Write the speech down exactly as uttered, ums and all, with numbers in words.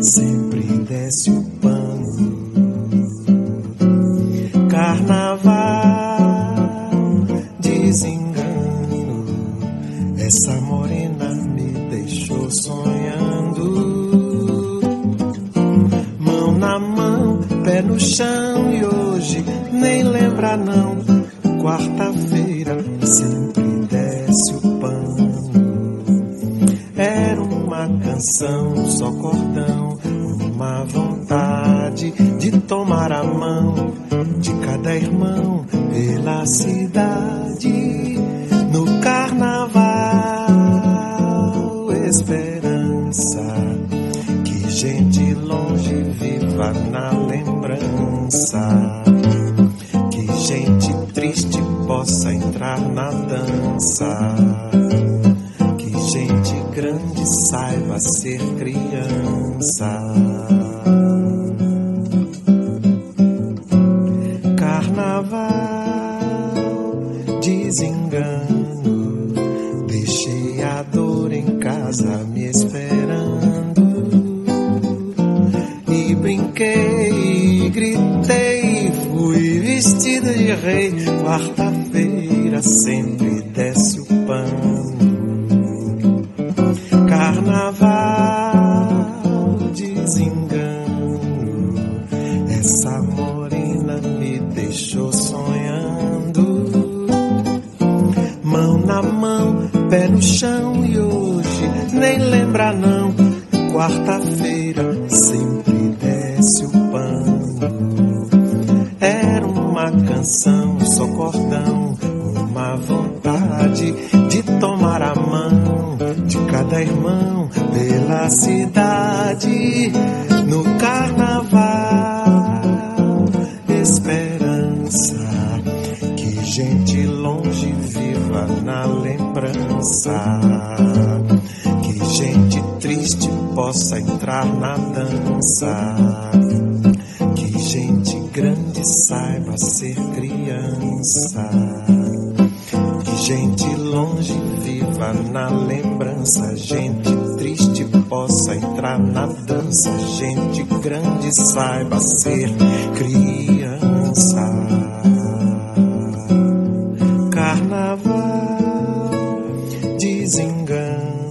sempre desce o pano. Carnaval, desengano, essa morena me deixou sonhando. Mão na mão, pé no chão, e hoje nem lembra não. Quarta-feira sempre desce o pano. Era uma canção, só cordão, uma vontade de tomar a mão de cada irmão pela cidade. No carnaval, esperança, que gente longe viva na lembrança, que gente triste possa entrar na dança, que gente grande saiba ser criança. Carnaval, desengano, deixei a dor em casa me esperando. E brinquei, gritei, fui vestida de rei. Quarta-feira sempre desce o pano. Carnaval, desengano, essa morena me deixou sonhando. Mão na mão, pé no chão, e hoje nem lembra não. Quarta-feira sempre desce o pano. Era uma canção, só cordão, uma vontade de tomar a mão de cada irmão pela cidade. No carnaval, esperança, que gente longe viva na lembrança, que gente triste possa entrar na dança, que gente grande saiba ser criança, que gente longe viva na lembrança, gente triste possa entrar na dança, gente grande saiba ser criança. Carnaval, desengano,